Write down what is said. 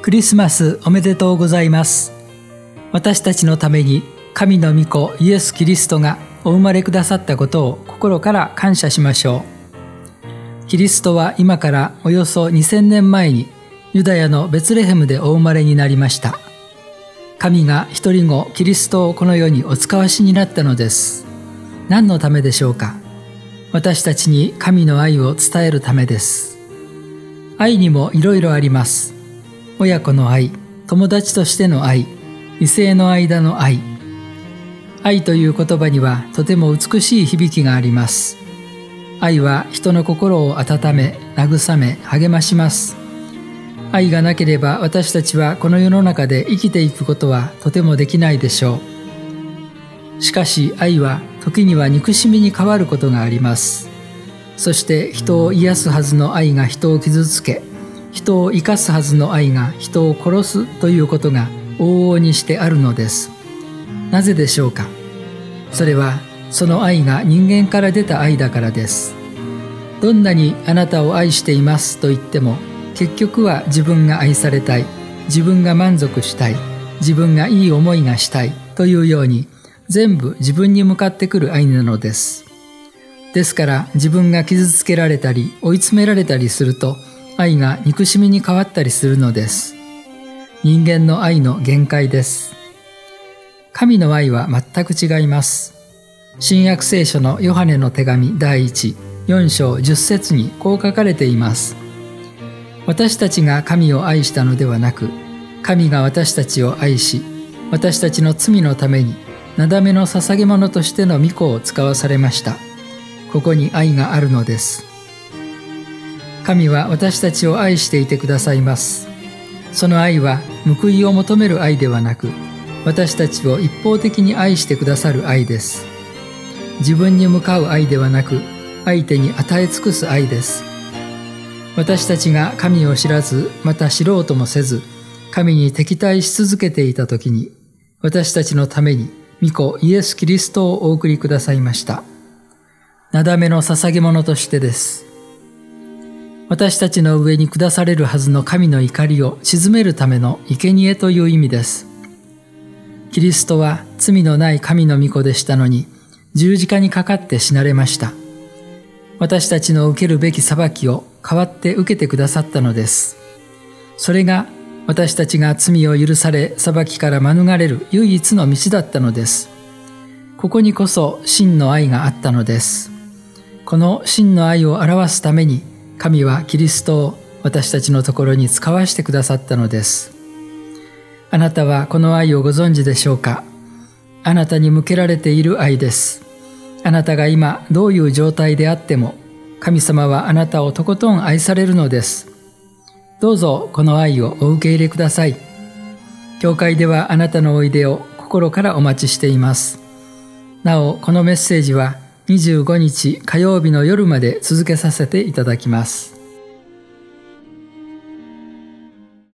クリスマスおめでとうございます。私たちのために神の御子イエス・キリストがお生まれくださったことを心から感謝しましょう。キリストは今からおよそ2000年前にユダヤのベツレヘムでお生まれになりました。神が一人子キリストをこの世にお使わしになったのです。何のためでしょうか。私たちに神の愛を伝えるためです。愛にもいろいろあります。親子の愛、友達としての愛、異性の間の愛。愛という言葉にはとても美しい響きがあります。愛は人の心を温め、慰め、励まします。愛がなければ私たちはこの世の中で生きていくことはとてもできないでしょう。しかし愛は時には憎しみに変わることがあります。そして人を癒すはずの愛が人を傷つけ、人を生かすはずの愛が人を殺すということが往々にしてあるのです。なぜでしょうか。それはその愛が人間から出た愛だからです。どんなにあなたを愛していますと言っても、結局は自分が愛されたい、自分が満足したい、自分がいい思いがしたいというように、全部自分に向かってくる愛なのです。ですから自分が傷つけられたり追い詰められたりすると、愛が憎しみに変わったりするのです。人間の愛の限界です。神の愛は全く違います。新約聖書のヨハネの手紙第1、4章10節にこう書かれています。私たちが神を愛したのではなく、神が私たちを愛し、私たちの罪のためになだめの捧げ物としての御子を使わされました。ここに愛があるのです。神は私たちを愛していてくださいます。その愛は報いを求める愛ではなく、私たちを一方的に愛してくださる愛です。自分に向かう愛ではなく、相手に与え尽くす愛です。私たちが神を知らず、また知ろうともせず、神に敵対し続けていたときに、私たちのために御子イエス・キリストをお送りくださいました。なだめの捧げ物としてです。私たちの上に下されるはずの神の怒りを鎮めるための生贄という意味です。キリストは罪のない神の御子でしたのに、十字架にかかって死なれました。私たちの受けるべき裁きを代わって受けてくださったのです。それが私たちが罪を許され裁きから免れる唯一の道だったのです。ここにこそ真の愛があったのです。この真の愛を表すために、神はキリストを私たちのところに使わしてくださったのです。あなたはこの愛をご存知でしょうか。あなたに向けられている愛です。あなたが今どういう状態であっても、神様はあなたをとことん愛されるのです。どうぞこの愛をお受け入れください。教会ではあなたのおいでを心からお待ちしています。なお、このメッセージは25日火曜日の夜まで続けさせていただきます。